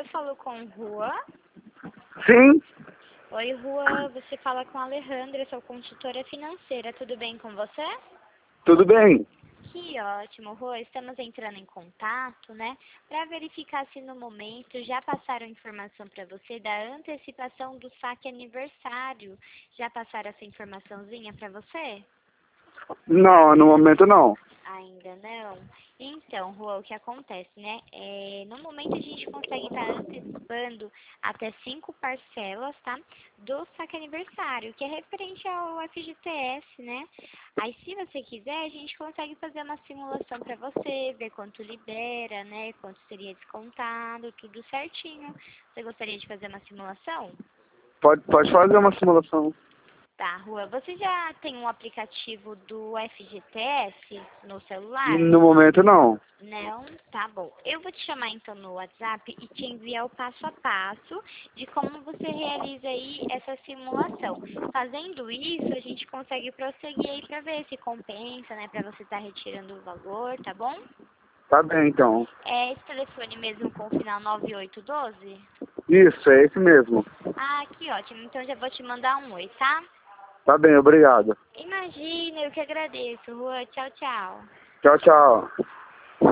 falo com Rua. Sim, Oi, Rua, você fala com a Alejandra, sou consultora financeira, tudo bem com você? tudo bem. Que ótimo, Rua, estamos entrando em contato, né, para verificar se no momento já passaram informação para você da antecipação do saque aniversário. Já passaram essa informaçãozinha para você? Não, no momento não. Ainda não? Então, Rua, o que acontece, né? No momento a gente consegue estar antecipando até 5 parcelas, tá? Do saque aniversário, que é referente ao FGTS, né? Aí, se você quiser, a gente consegue fazer uma simulação para você, ver quanto libera, né? Quanto seria descontado, tudo certinho. Você gostaria de fazer uma simulação? Pode fazer uma simulação. Tá, Rua, você já tem um aplicativo do FGTS no celular? No momento não. Não? Tá bom. Eu vou te chamar então no WhatsApp e te enviar o passo a passo de como você realiza aí essa simulação. Fazendo isso, a gente consegue prosseguir aí para ver se compensa, né? Para você estar retirando o valor, tá bom? Tá bem, então. É esse telefone mesmo com o final 9812? Isso, é esse mesmo. Ah, que ótimo. Então já vou te mandar um oi, tá? Tá bem, obrigado. Imagina, eu que agradeço, Rua. Tchau, tchau. Tchau, tchau.